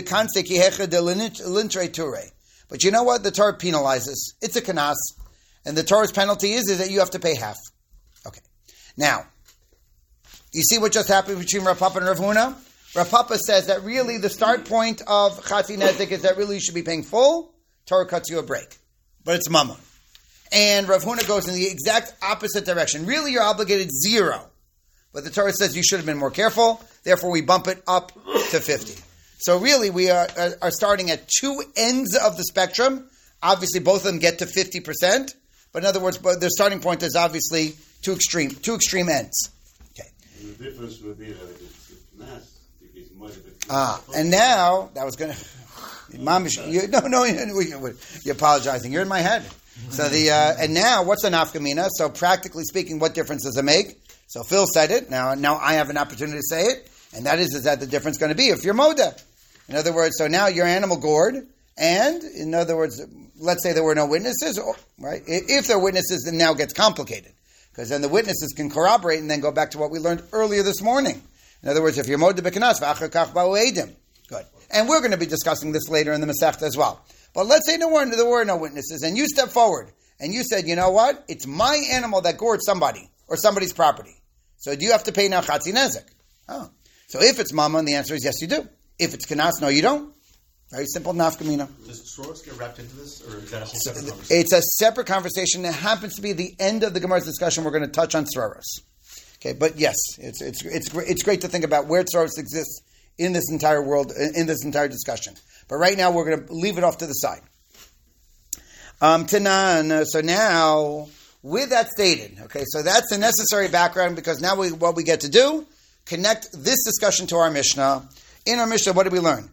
Speaker 1: you know what? The Torah penalizes. It's a kanas. And the Torah's penalty is, is that you have to pay half. Okay. Now, you see what just happened between Rav Papa and Rav Huna? Rav Papa says that really the start point of Chatzi Nezek is that really you should be paying full. Torah cuts you a break. But it's mammon. And Rav Huna goes in the exact opposite direction. Really you're obligated zero. But the Torah says you should have been more careful. Therefore we bump it up to fifty. So really we are, are, are starting at two ends of the spectrum. Obviously both of them get to fifty percent. But in other words, but their starting point is obviously two extreme, two extreme ends. Okay.
Speaker 4: And the difference would be that it's mass.
Speaker 1: Ah, and now that was going to, Mom, you, no, no, you, you're apologizing. You're in my head. So the uh, and now what's the nafkamina? So practically speaking, what difference does it make? So Phil said it. Now, now I have an opportunity to say it, and that is, is that the difference going to be if you're moda? In other words, so now your animal gored, and in other words, let's say there were no witnesses, or, right? If there are witnesses, then now it gets complicated because then the witnesses can corroborate and then go back to what we learned earlier this morning. In other words, if you're moda b'kanas, v'achar kach ba'u eidim. Good. And we're going to be discussing this later in the Masechta as well. But let's say there were, there were no witnesses, and you step forward, and you said, you know what? It's my animal that gored somebody, or somebody's property. So do you have to pay now Chatzi Nezek? Oh. So if it's mammon, the answer is yes, you do. If it's kanas, no, you don't. Very simple nafkamina.
Speaker 2: Does Soros get wrapped into this, or is that a whole separate conversation?
Speaker 1: It's a separate conversation that happens to be the end of the Gemara's discussion. We're going to touch on Soros. Okay, but yes, it's it's it's it's great to think about where Soros exists in this entire world, in this entire discussion. But right now, we're going to leave it off to the side. Um, Tanan. So now, with that stated, okay, so that's the necessary background because now we, what we get to do, connect this discussion to our Mishnah. In our Mishnah, what did we learn?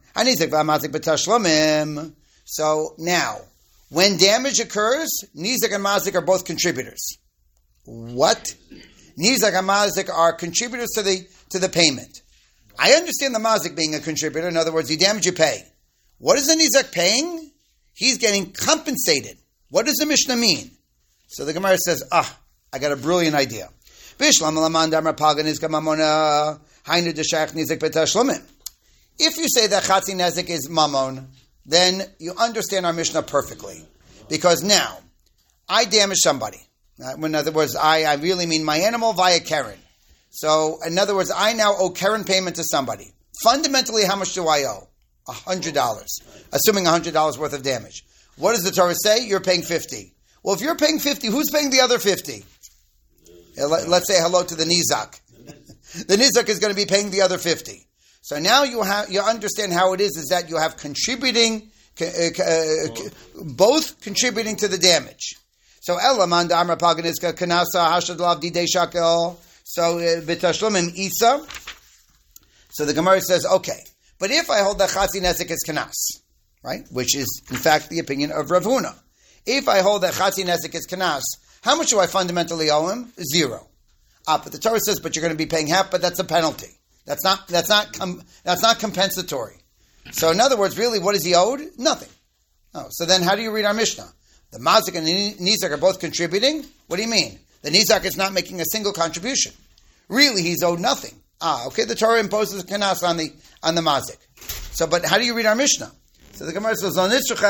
Speaker 1: So now, when damage occurs, Nizak and Mazik are both contributors. What? Nizak and Mazik are contributors to the to the payment. I understand the Mazik being a contributor. In other words, you damage, you pay. What is the Nizak paying? He's getting compensated. What does the Mishnah mean? So the Gemara says, ah, I got a brilliant idea. If you say that Chatzi Nezek is Mammon, then you understand our Mishnah perfectly. Because now, I damage somebody. In other words, I, I really mean my animal via Karen. So, in other words, I now owe Karen payment to somebody. Fundamentally, how much do I owe? one hundred dollars. Assuming one hundred dollars worth of damage. What does the Torah say? You're paying fifty. Well, if you're paying fifty, who's paying the other fifty? Let's say hello to the Nizak. The Nizak is going to be paying the other fifty. So now you have you understand how it is, is that you have contributing, uh, uh, both contributing to the damage. So Elaman da Amra Paganiska Kanasa Hashadlav Didei Shakel. So B'Tashlumim Isa. So the Gemara says, okay, but if I hold that Chatzi Nezek is Kanas, right, which is in fact the opinion of Rav Huna. If I hold that Chatzi Nezek is Kanas, how much do I fundamentally owe him? Zero. Ah, but the Torah says, but you're going to be paying half, but that's a penalty. That's not that's not com- that's not compensatory. So in other words, really, what is he owed? Nothing. Oh, so then how do you read our Mishnah? The Mazik and the Nizak are both contributing? What do you mean? The Nizak is not making a single contribution. Really, he's owed nothing. Ah, okay, the Torah imposes a kanas on the on the Mazik. So, but how do you read our Mishnah? So the Gemara says,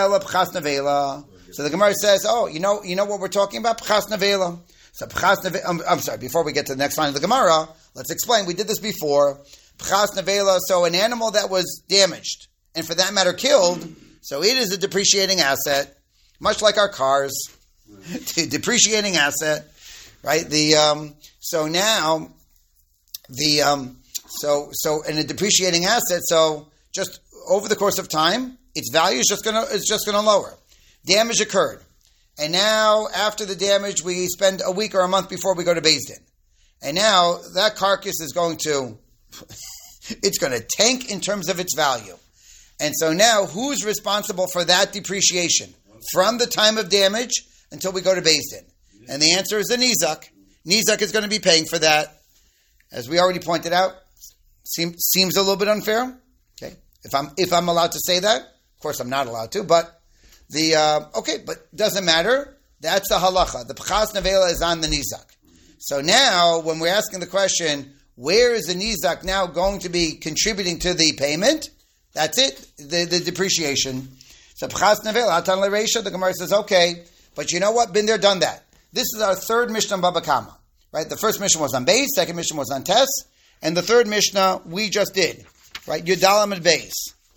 Speaker 1: So the Gemara says, oh, you know, you know what we're talking about? P'chas nevela. So p'chas nevela, I'm, I'm sorry, before we get to the next line of the Gemara, let's explain. We did this before. P'chas nevela, so an animal that was damaged, and for that matter killed, so it is a depreciating asset, much like our cars. Depreciating asset, right? The um, so now the um, so so in a depreciating asset, so just over the course of time, its value is just gonna is just gonna lower. Damage occurred, and now after the damage, we spend a week or a month before we go to Beis Din, and now that carcass is going to it's going to tank in terms of its value, and so now who's responsible for that depreciation from the time of damage until we go to Beis Din? And the answer is the Nizak. Nizak is going to be paying for that. As we already pointed out, seems seems a little bit unfair. Okay, if I'm if I'm allowed to say that, of course I'm not allowed to. But the uh, okay, but doesn't matter. That's the halacha. The p'chas nevela is on the Nizak. So now, when we're asking the question, where is the Nizak now going to be contributing to the payment? That's it. The the depreciation. So p'chas nevela atan lereisha. The Gemara says, okay. But you know what? Been there, done that. This is our third Mishnah on Baba Kama. Right? The first Mishnah was on Beis, second Mishnah was on Tes, and the third Mishnah we just did. Right? Yudalam and Beis.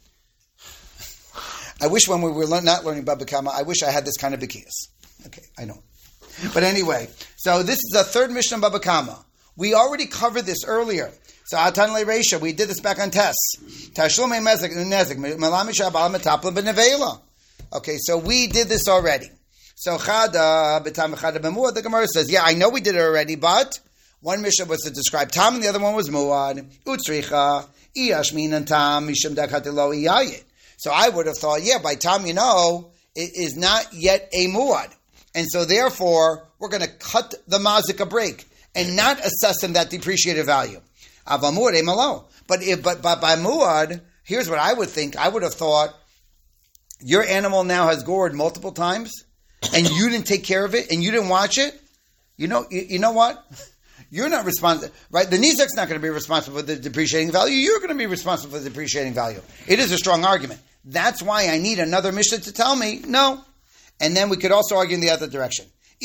Speaker 1: I wish when we were le- not learning Baba Kama, I wish I had this kind of Bikias. Okay, I know. But anyway, so this is the third Mishnah on Baba Kama. We already covered this earlier. So Atan Le Reisha, we did this back on Tes. Tashlumei Mezek, Nezek, Melamisha Ba'al Metapla B'Nevela. Okay, so we did this already. So Chada, B'tam Chada B'Muad, the Gemara says, yeah, I know we did it already, but one Mishnah was to describe Tam and the other one was Muad. Utzricha, Iyashmin and Tam, Mishim Dakatilo Iyayit. So I would have thought, yeah, by Tam, you know, it is not yet a Muad. And so therefore, we're going to cut the Mazik a break and not assess him that depreciated value. Avamur e malo. But if but, but by Muad, here's what I would think. I would have thought, your animal now has gored multiple times, and you didn't take care of it, and you didn't watch it. You know, you, you know what? You're not responsible, right? The Nizak's not going to be responsible for the depreciating value. You're going to be responsible for the depreciating value. It is a strong argument. That's why I need another Mishnah to tell me no. And then we could also argue in the other direction.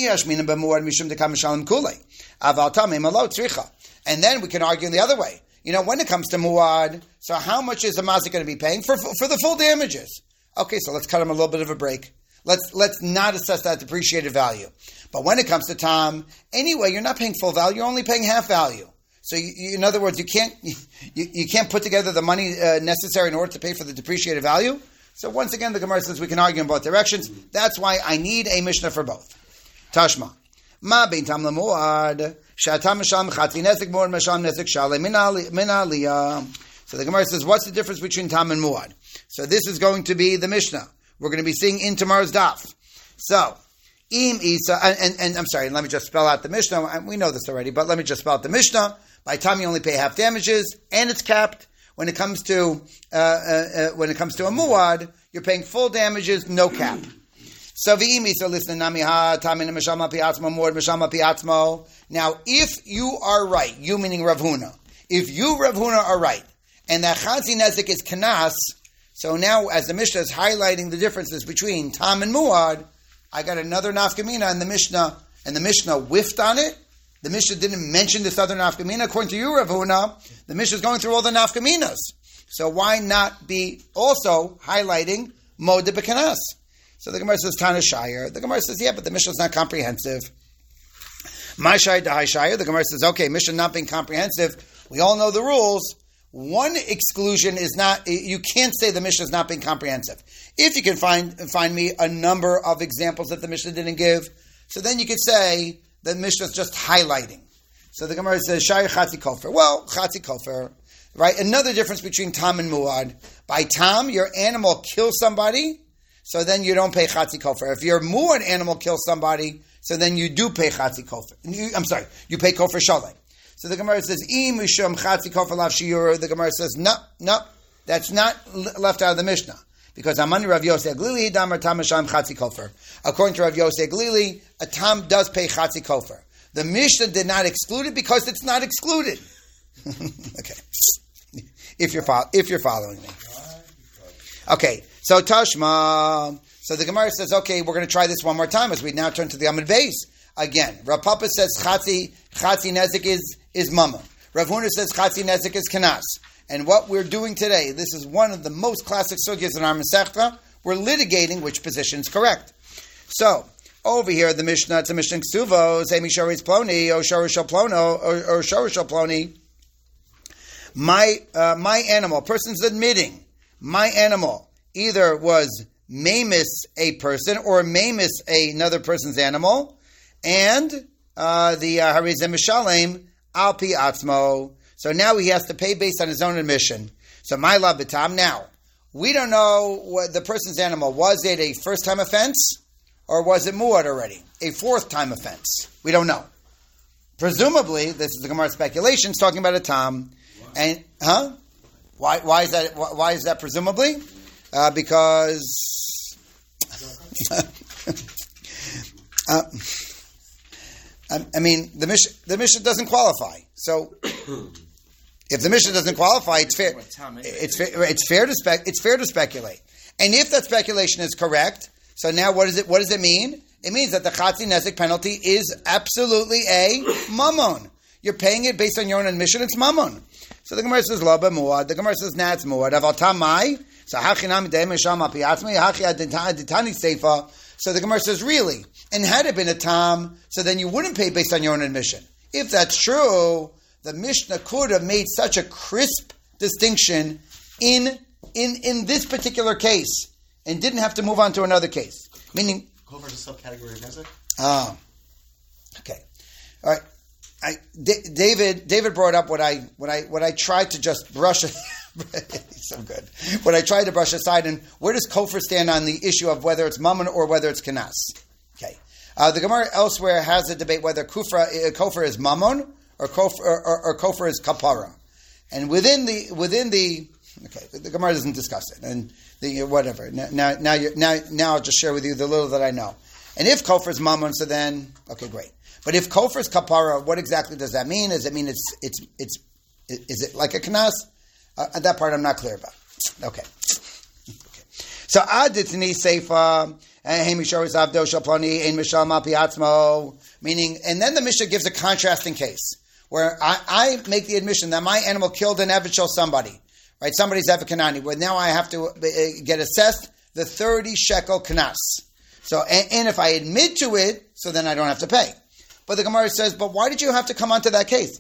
Speaker 1: And then we can argue in the other way. You know, when it comes to Muad, so how much is the Mazik going to be paying for for the full damages? Okay, so let's cut him a little bit of a break. Let's let's not assess that depreciated value. But when it comes to Tom, anyway, you're not paying full value. You're only paying half value. So, you, you, in other words, you can't you, you can't put together the money uh, necessary in order to pay for the depreciated value. So once again, the Gemara says we can argue in both directions. That's why I need a Mishnah for both. Tashma. Ma bein tam lemuad, shatam misham chatzi nezek muad misham nezek shalei min aliyah. So the Gemara says, what's the difference between tam and muad? So this is going to be the Mishnah. We're going to be seeing in tomorrow's daf. So, im isa, and, and, and I'm sorry, let me just spell out the Mishnah. We know this already, but let me just spell out the Mishnah. By time you only pay half damages, and it's capped. When it comes to uh, uh, uh, when it comes to a muad, you're paying full damages, no cap. So v'imi, so listen, namiha tamin mishama piatzmo muad mishama piatzmo. Now, if you are right, you meaning Rav Huna, if you Rav Huna are right, and that chatzi nezek is kanas, so now as the Mishnah is highlighting the differences between tam and muad, I got another nafkamina in the Mishnah, and the Mishnah whiffed on it. The Mishnah didn't mention this other nafkamina. According to you, Rav Huna, the Mishnah is going through all the nafkaminas. So why not be also highlighting Moed b'kanas? So the Gemara says, Tana Shire. The Gemara says, yeah, but the Mishnah is not comprehensive. My Shire, Dahai Shire. The Gemara says, okay, Mishnah not being comprehensive. We all know the rules. One exclusion is not, you can't say the Mishnah is not being comprehensive. If you can find find me a number of examples that the Mishnah didn't give, so then you could say the Mishnah is just highlighting. So the Gemara says, Shire Chatzi Kofer. Well, Chatzi Kofer, right? Another difference between Tam and Muad. By Tam, your animal kills somebody, so then you don't pay Chatzi Kofer. If your Muad animal kills somebody, so then you do pay Chatzi Kofer. You, I'm sorry, you pay Kofer Shalem. So the Gemara says, "Im mishum chatzi kofer lav shiur." The Gemara says, "No, no, that's not left out of the Mishnah because Amani Rav Yosei Glili damar tam misham chatzi kofer." According to Rav Yosei Glili, a tam does pay chatzi kofer. The Mishnah did not exclude it because it's not excluded. Okay, if you're fo- if you're following me, okay. So Tashma. So the Gemara says, "Okay, we're going to try this one more time as we now turn to the Amud Beis." Again, Rav Papa says chatzi chatzi nezik is is mama. Rav Huna says chatzi nezik is kanas. And what we're doing today, this is one of the most classic sugyas in our Masechta. We're litigating which position is correct. So over here, the Mishnah, it's a Mishnah Ksuvos, Emi Shoris Ploni, O Shorishal Plono, or Shorishal Ploni. My uh, my animal, person's admitting, my animal either was mamis a person or mamis another person's animal. And uh, the Harizim Mishalem Al Pi Atzmo. So now he has to pay based on his own admission. So my love Batam. Now, we don't know what the person's animal. Was it a first time offense? Or was it muad already? A fourth time offense? We don't know. Presumably, this is the Gemara speculation, it's talking about a tam. And huh? Why why is that why, why is that presumably? Uh, because uh, I mean, the Mishnah, the Mishnah doesn't qualify. So, if the Mishnah doesn't qualify, it's fair. It's fair. It's fair to spec. It's fair to speculate. And if that speculation is correct, so now what is it? What does it mean? It means that the chatzi nezik penalty is absolutely a mammon. You're paying it based on your own admission. It's mammon. So the Gemara says lo b'muad. The Gemara says nah, it's muad. Aval tamai. So hachinam deim misham apiatzmi hachi aditani seifa. So the Gemara says, really? And had it been a tam, so then you wouldn't pay based on your own admission. If that's true, the Mishnah could have made such a crisp distinction in in, in this particular case and didn't have to move on to another case. Meaning...
Speaker 2: Kofer is a subcategory of Nezek?
Speaker 1: Ah. Okay. All right. I, D- David David brought up what I what I what I tried to just brush He's so good. What I tried to brush aside, and where does Kofer stand on the issue of whether it's mammon or whether it's kanas? Okay, uh, the Gemara elsewhere has a debate whether kufra, uh, Kofer is mammon or Kofer or, or, or Kofer is kapara, and within the within the okay, the Gemara doesn't discuss it, and the whatever. Now now now, you're, now now I'll just share with you the little that I know. And if Kofer is mammon, so then okay, great. But if Kofer is kapara, what exactly does that mean? Does it mean it's it's it's is it like a kanas? Uh, that part I'm not clear about. Okay. okay. So aditni seifa hemishoris avdo shalploni ein mishal mapiatzmo. Meaning, and then the Mishnah gives a contrasting case where I, I make the admission that my animal killed an evichel somebody, right? Somebody's evikanani. Where now I have to get assessed the thirty shekel kanas. So, and, and if I admit to it, so then I don't have to pay. But the Gemara says, but why did you have to come onto that case?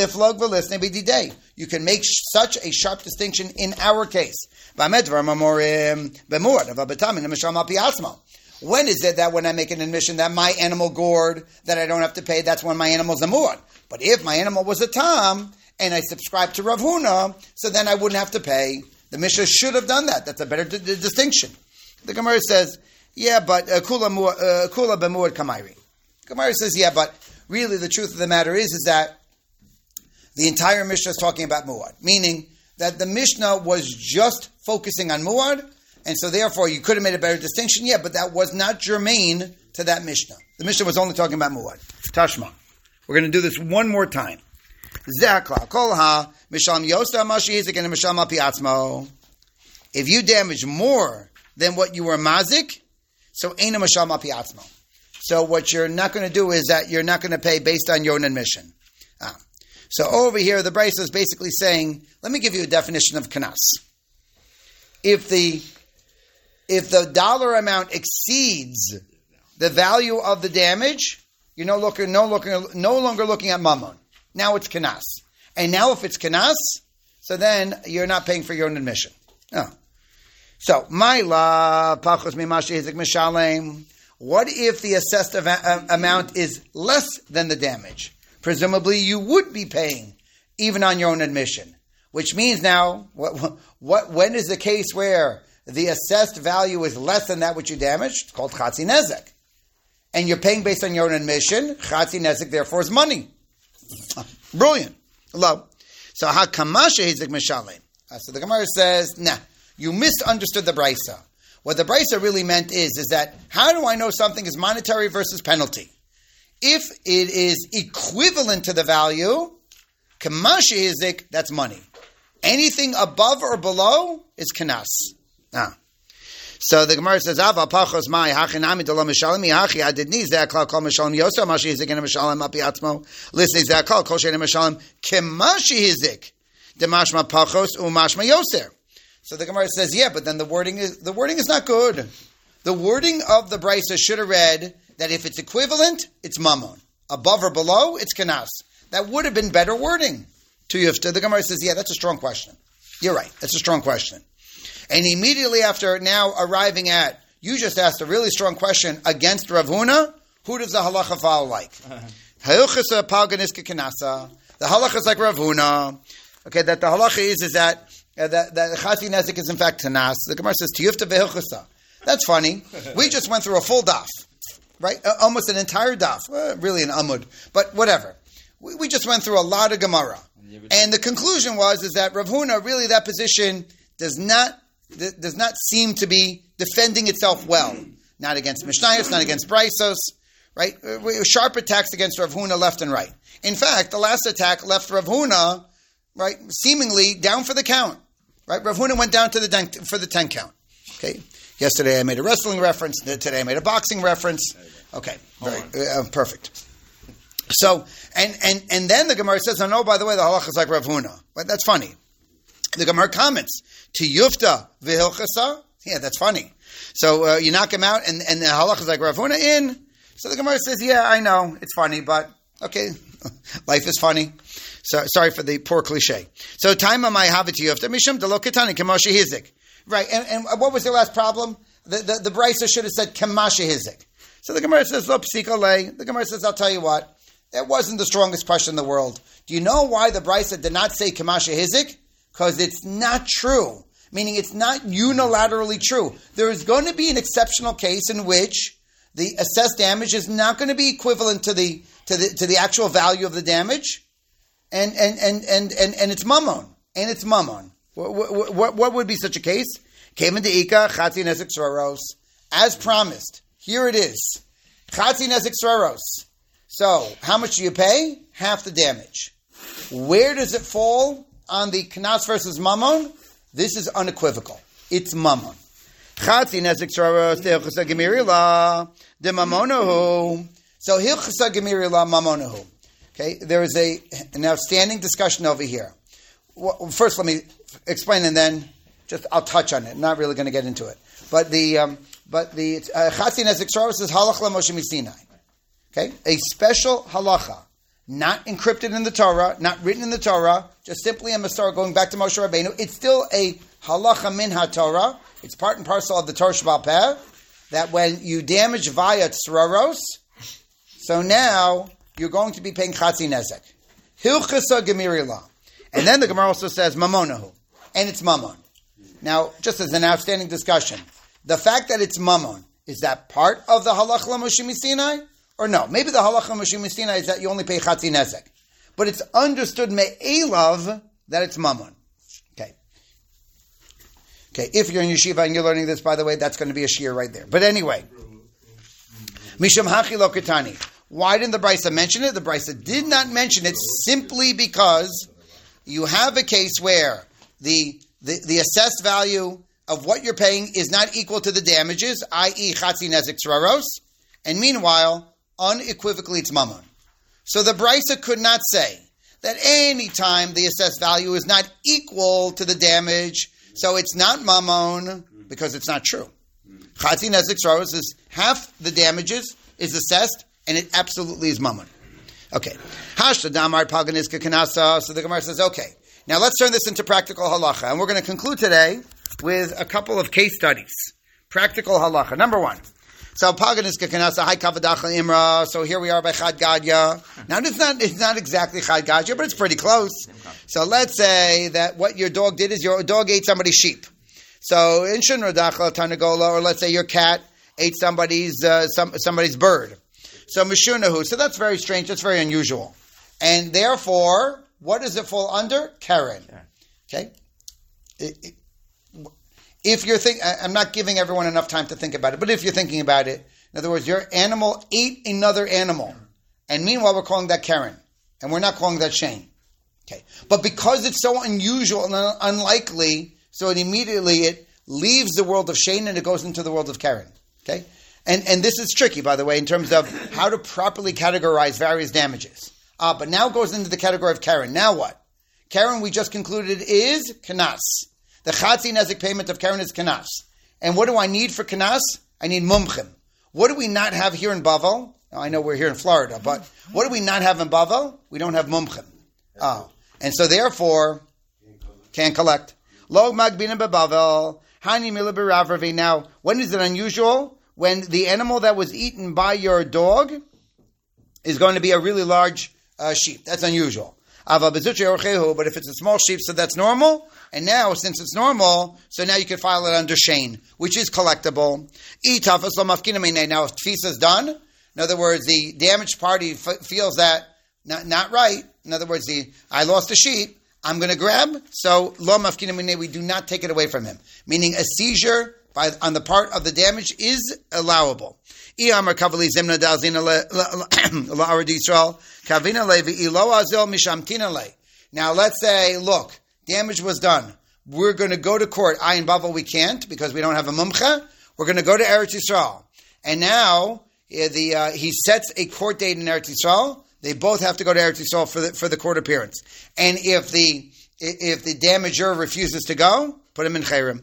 Speaker 1: You can make such a sharp distinction in our case. When is it that when I make an admission that my animal gored, that I don't have to pay, that's when my animal's a muad. But if my animal was a tam, and I subscribe to Rav Huna, so then I wouldn't have to pay. The Mishnah should have done that. That's a better d- d- distinction. The Gemara says, yeah, but kula b'muad kamairi. Gemara says, yeah, but really the truth of the matter is, is that the entire Mishnah is talking about muad, meaning that the Mishnah was just focusing on muad, and so therefore you could have made a better distinction, yeah, but that was not germane to that Mishnah. The Mishnah was only talking about muad. Tashma. We're going to do this one more time. If you damage more than what you were mazik, so ain't a mashal mapi atzmo. So what you're not going to do is that you're not going to pay based on your own admission. Ah. So over here, the Brisa is basically saying, let me give you a definition of kanas. If the if the dollar amount exceeds the value of the damage, you're no longer, no longer, no longer looking at mammon. Now it's kanas. And now if it's kanas, so then you're not paying for your own admission. No. So, Maila, Pachos Mimashi Hizik Mishalem. What if the assessed av- amount is less than the damage? Presumably you would be paying, even on your own admission. Which means now, what, what, when is the case where the assessed value is less than that which you damaged? It's called Chatzi Nezek. And you're paying based on your own admission. Chatzi Nezek, therefore, is money. Brilliant. Hello. So, HaKamasha Hizik Mishalem. So the Gemara says, nah, you misunderstood the Brisa. What the Brisa really meant is, is that, how do I know something is monetary versus penalty? If it is equivalent to the value, Kamashi Hizik, that's money. Anything above or below is Kanas. Ah. So the Gemara says, Ava pachos mai hachinami delo mishalem hachi adidni ze'akal kol mishalem yosa mashi hizik and mishalem api atzmo listening ze'akal kol shein mishalem kemashi hizik demashma pachos umashma yoser. So the Gemara says, yeah, but then the wording is the wording is not good. The wording of the Brisa should have read that if it's equivalent, it's mammon. Above or below, it's kanas. That would have been better wording. To Yufta, the Gemara says, yeah, that's a strong question. You're right, that's a strong question. And immediately after now arriving at, you just asked a really strong question against Rav Huna, who does the halacha follow like? Hayuchasa palganiska kanasa. The halacha is like Rav Huna. Okay, that the halacha is, is that uh, that, that Chatzi Nezek is in fact tanas. The Gemara says, Tiyufta vehilchasa. That's funny. We just went through a full daf, right? Uh, almost an entire daf. Uh, really an amud, but whatever. We, we just went through a lot of Gemara. And the conclusion was, is that Rav Huna, really that position does not does not seem to be defending itself well. Not against Mishnayos, not against Brisos, right? Sharp attacks against Rav Huna left and right. In fact, the last attack left Rav Huna, right, seemingly down for the count, right? Rav Huna went down to the den, for the ten count. Okay. Yesterday I made a wrestling reference. Today I made a boxing reference. Okay. Very uh, perfect. So, and, and, and then the Gemara says, oh no, by the way, the halacha is like Rav Huna. But that's funny. The Gemara comments, to Yufta v'hilchasa. Yeah, that's funny. So uh, you knock him out and, and the halacha is like Rav Huna in. So the Gemara says, yeah, I know, it's funny, but okay, life is funny. So sorry for the poor cliche. So time on my habit to Yufta, mishum delo ketani k'moshe hizik. Right, and, and what was the last problem? The, the, the Brisa should have said k'mashe hizik. So the Gemara says, lo psika lei. The Gemara says, I'll tell you what. That wasn't the strongest question in the world. Do you know why the Brisa did not say Kamasha Hizik? Because it's not true. Meaning it's not unilaterally true. There is going to be an exceptional case in which the assessed damage is not going to be equivalent to the to the to the actual value of the damage, and and and and and, and it's mammon. And it's mammon. What, what, what would be such a case? Came into Ika, Chatzi Nezek Sroros. As promised. Here it is. Chatzi Nezek Sroros. So, how much do you pay? Half the damage. Where does it fall on the Knas versus Mammon? This is unequivocal. It's Mammon. Chatzi Nezek Sroros, Hilchasa Gemirila, de Mammonahu. So, Hilchasa Gemirila, Mammonahu. Okay, there is a, an outstanding discussion over here. Well, first, let me explain and then just I'll touch on it. I'm not really going to get into it. But the um, but the Chatzi Nezek Sroros is Halach la Moshe Misinai. Okay, a special halacha, not encrypted in the Torah, not written in the Torah, just simply a Masar going back to Moshe Rabbeinu. It's still a halacha min ha-Torah. It's part and parcel of the Torah Sheba'al Peh, that when you damage via tzraros, so now you're going to be paying Chatzi Nezek. Hilchasa Gemirila. And then the Gemara also says Mamonahu. And it's Mammon. Now, just as an outstanding discussion, the fact that it's Mammon, is that part of the halacha la Moshe Misinai? Or no, maybe the halacha Moshe Misina is that you only pay Chatzi Nezek. But it's understood me'elav that it's mammon. Okay. Okay, if you're in yeshiva and you're learning this, by the way, that's going to be a shiur right there. But anyway, Mishum hachi lo ketani. Why didn't the Brisa mention it? The Brisa did not mention it simply because you have a case where the, the, the assessed value of what you're paying is not equal to the damages, that is. Chatzi Nezek Sraros, and meanwhile, unequivocally it's mammon. So the Brisa could not say that any time the assessed value is not equal to the damage, so it's not mammon, because it's not true. Chatzi Nezek Shtaros is half the damages is assessed, and it absolutely is mammon. Okay. Hashta Damar Paganiska Kanasa. So the Gemara says, okay. Now let's turn this into practical halacha. And we're going to conclude today with a couple of case studies. Practical halacha. Number one. So Paganiska Kanasa, Hai Kavadacha Imra. So here we are by Chad Gadya. Now it's not, it's not exactly Chad Gadya, but it's pretty close. So let's say that what your dog did is your dog ate somebody's sheep. So in Shun Radacha Tarnagola, or let's say your cat ate somebody's uh, some, somebody's bird. So Mishunahu. So that's very strange. That's very unusual. And therefore, what does it fall under? Karen. Okay? It, it, if you're thinking, I'm not giving everyone enough time to think about it, but if you're thinking about it, in other words, your animal ate another animal. And meanwhile, we're calling that Karen. And we're not calling that Shane. Okay? But because it's so unusual and un- unlikely, so it immediately, it leaves the world of Shane and it goes into the world of Karen. Okay? And and this is tricky, by the way, in terms of how to properly categorize various damages. Uh, but now it goes into the category of Karen. Now what? Karen, we just concluded, is Kanas. The Chatzi Nezek payment of Karen is Kanas. And what do I need for Kanas? I need Mumchim. What do we not have here in Bavel? Now, I know we're here in Florida, but what do we not have in Bavel? We don't have Mumchim. Oh. And so therefore, can't collect. Lo Magbina Bavel. Hani Mila B'Ravravi. Now, when is it unusual? When the animal that was eaten by your dog is going to be a really large uh, sheep. That's unusual. But if it's a small sheep, so that's normal. And now, since it's normal, so now you can file it under Shane, which is collectible. Now, if Tfisa is done, in other words, the damaged party f- feels that not, not right. In other words, the I lost a sheep, I'm going to grab. So, lo mafkina minei, we do not take it away from him. Meaning a seizure by on the part of the damage is allowable. Now let's say, look, damage was done. We're going to go to court. I in Bavel we can't because we don't have a mumcha. We're going to go to Eretz Yisrael. And now the uh, he sets a court date in Eretz Yisrael. They both have to go to Eretz Yisrael for the, for the court appearance. And if the if the damager refuses to go, put him in Chayrim.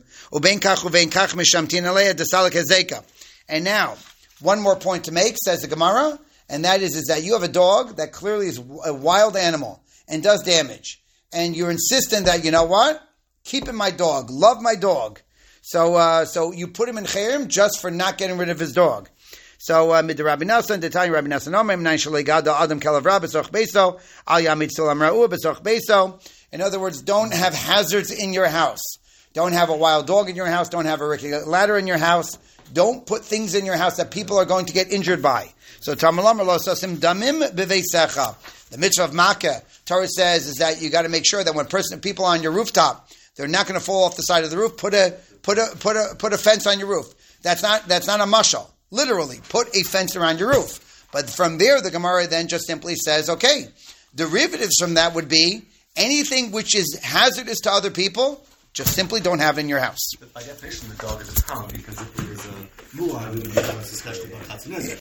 Speaker 1: And now, one more point to make, says the Gemara, and that is, is that you have a dog that clearly is a wild animal and does damage. And you're insistent that, you know what? Keep my dog. Love my dog. So uh, so you put him in Chayrim just for not getting rid of his dog. So, uh, mid Rabbi Nassan, the Tanya Rabbi Nassan, Omer, Nine Shalei Gada, Adam Kalav Rab, Besoch Beso, Al Yamid Sulam Ra'u, Besoch Beso. In other words, don't have hazards in your house. Don't have a wild dog in your house. Don't have a rickety ladder in your house. Don't put things in your house that people are going to get injured by. So, Tamalam Lo Sosim Damim Beveisecha. The mitzvah of Makkah, Torah says, is that you got to make sure that when person people on your rooftop, they're not going to fall off the side of the roof. Put a put a put a put a fence on your roof. That's not that's not a mashal. Literally, put a fence around your roof. But from there, the Gemara then just simply says, okay, derivatives from that would be anything which is hazardous to other people, just simply don't have in your house.
Speaker 2: But by definition, the dog is a town because if there is a muad, it would be especially about Chatzi Nezek.